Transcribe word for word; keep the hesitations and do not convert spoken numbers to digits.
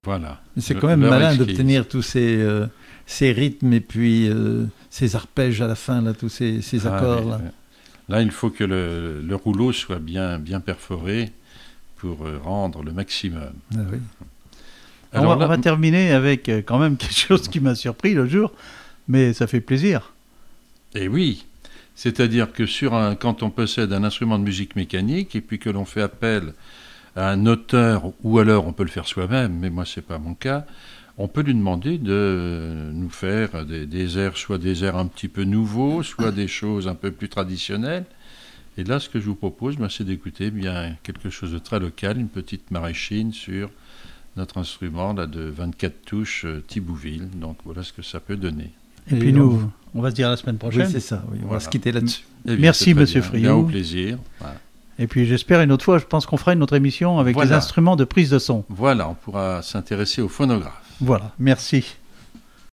Voilà. Mais c'est Le- quand même l'heure malin exquise. d'obtenir tous ces, euh, ces rythmes et puis euh, ces arpèges à la fin, là, tous ces, ces Ah, accords. oui, Là. oui. Là, il faut que le, le rouleau soit bien, bien perforé pour euh, rendre le maximum. Ah oui. On Alors va, là, on va terminer avec euh, quand même quelque chose qui m'a surpris le jour, mais ça fait plaisir. et oui, c'est-à-dire que sur un, quand on possède un instrument de musique mécanique et puis que l'on fait appel à un auteur, ou alors on peut le faire soi-même, mais moi c'est pas mon cas, on peut lui demander de nous faire des, des airs, soit des airs un petit peu nouveaux, soit des choses un peu plus traditionnelles. Et là, ce que je vous propose, ben, c'est d'écouter bien quelque chose de très local, une petite maraîchine sur notre instrument là, de vingt-quatre touches euh, Thibouville. Donc voilà ce que ça peut donner. Et, Et puis on- nous, on va se dire la semaine Oui, prochaine. c'est ça. Oui. On Voilà. va se quitter là-dessus. Eh bien, Merci, c'est très Monsieur bien. Friot. Bien, au plaisir. Voilà. Et puis j'espère une autre fois, je pense qu'on fera une autre émission avec Voilà. les instruments de prise de son. Voilà, on pourra s'intéresser au phonographe. Voilà, merci.